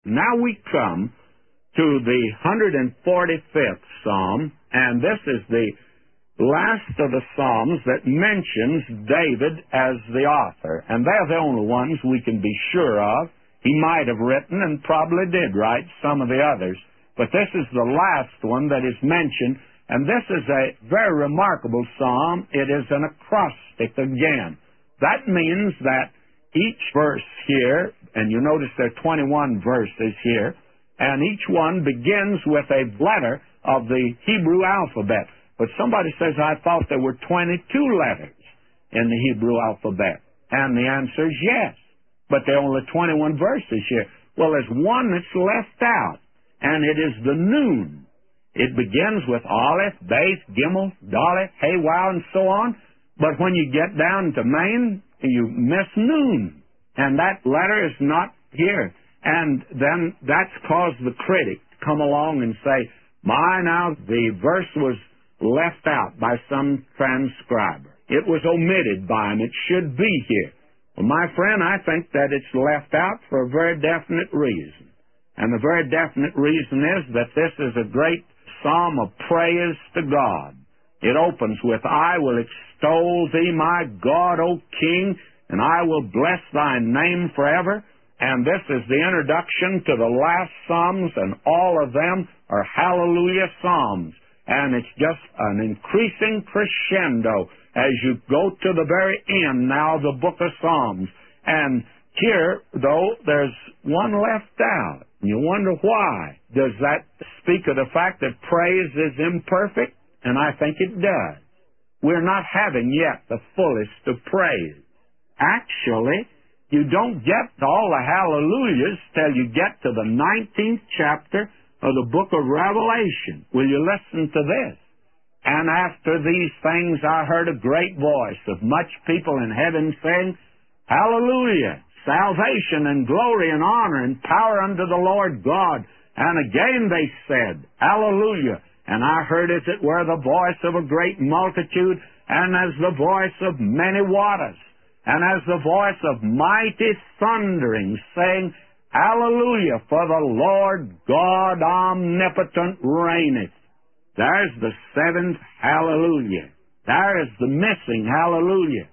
Now we come to the 145th Psalm, and this is the last of the Psalms that mentions David as the author. And they're the only ones we can be sure of. He might have written and probably did write some of the others, but this is the last one that is mentioned, and this is a very remarkable psalm. It is an acrostic again. That means that each verse here, and you notice there are 21 verses here, and each one begins with a letter of the Hebrew alphabet. But somebody says, I thought there were 22 letters in the Hebrew alphabet. And the answer is yes. But there are only 21 verses here. Well, there's one that's left out, and it is the Nun. It begins with Aleph, Beth, Gimel, Dalet, Hey, Wow, and so on. But when you get down to Main, you miss Nun. And that letter is not here. And then that's caused the critic to come along and say, now the verse was left out by some transcriber. It was omitted by him. It should be here. Well, my friend, I think that it's left out for a very definite reason. And the very definite reason is that this is a great psalm of praise to God. It opens with, I will extol thee, my God, O King, and I will bless thy name forever. And this is the introduction to the last Psalms, and all of them are hallelujah Psalms. And it's just an increasing crescendo as you go to the very end now of the book of Psalms. And here, though, there's one left out. And you wonder why. Does that speak of the fact that praise is imperfect? And I think it does. We're not having yet the fullest of praise. Actually, you don't get all the hallelujahs till you get to the 19th chapter of the book of Revelation. Will you listen to this? And after these things I heard a great voice of much people in heaven saying, Hallelujah! Salvation and glory and honor and power unto the Lord God. And again they said, Hallelujah! And I heard as it were the voice of a great multitude, and as the voice of many waters, and as the voice of mighty thunderings, saying, Hallelujah, for the Lord God omnipotent reigneth. There's the seventh hallelujah. There is the missing hallelujah.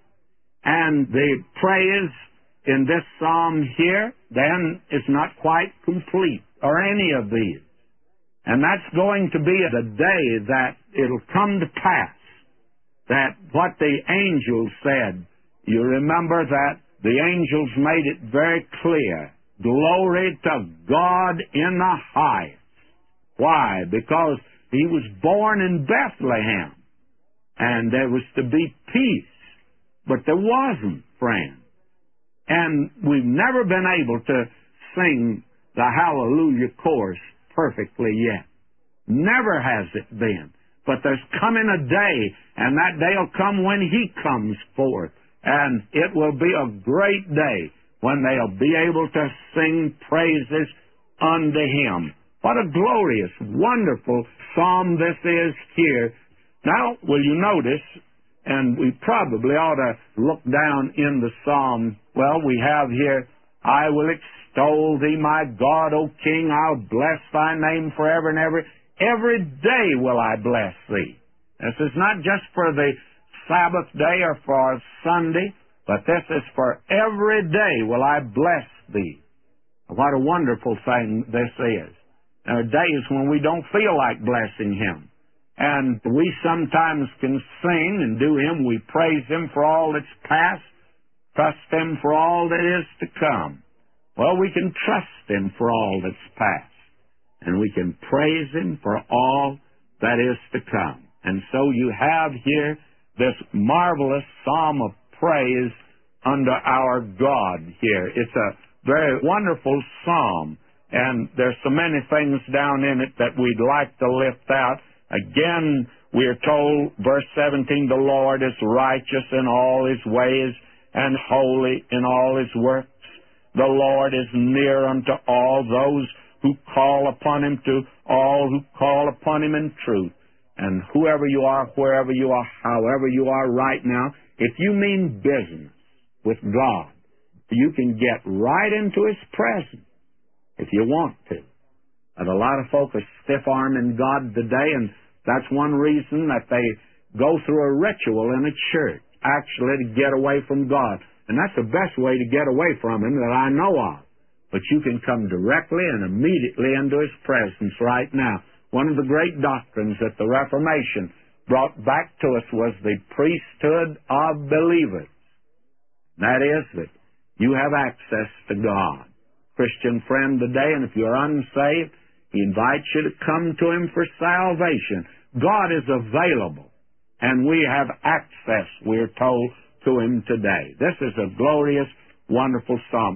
And the praise in this psalm here, then, is not quite complete, or any of these. And that's going to be the day that it'll come to pass, that what the angels said. You remember that the angels made it very clear. Glory to God in the highest. Why? Because he was born in Bethlehem, and there was to be peace, but there wasn't, friend. And we've never been able to sing the Hallelujah chorus perfectly yet. Never has it been. But there's coming a day, and that day will come when he comes forth. And it will be a great day when they'll be able to sing praises unto him. What a glorious, wonderful psalm this is here. Now, will you notice, and we probably ought to look down in the psalm. Well, we have here, I will extol thee, my God, O King. I'll bless thy name forever and ever. Every day will I bless thee. This is not just for the Sabbath day or for Sunday, but this is for every day will I bless thee. What a wonderful thing this is. There are days when we don't feel like blessing him. And we sometimes can sing and do him. We praise him for all that's past, trust him for all that is to come. Well, we can trust him for all that's past, and we can praise him for all that is to come. And so you have here this marvelous psalm of praise unto our God here. It's a very wonderful psalm, and there's so many things down in it that we'd like to lift out. Again, we are told, verse 17, the Lord is righteous in all his ways and holy in all his works. The Lord is near unto all those who call upon him, to all who call upon him in truth. And whoever you are, wherever you are, however you are right now, if you mean business with God, you can get right into his presence. if you want to. But a lot of folk are stiff-arming God today, and that's one reason that they go through a ritual in a church, actually to get away from God. And that's the best way to get away from Him that I know of. But you can come directly and immediately into His presence right now. One of the great doctrines that the Reformation brought back to us was the priesthood of believers. That is, that you have access to God. Christian friend today, and if you're unsaved, He invites you to come to Him for salvation. God is available, and we have access, we're told, to Him today. This is a glorious, wonderful psalm.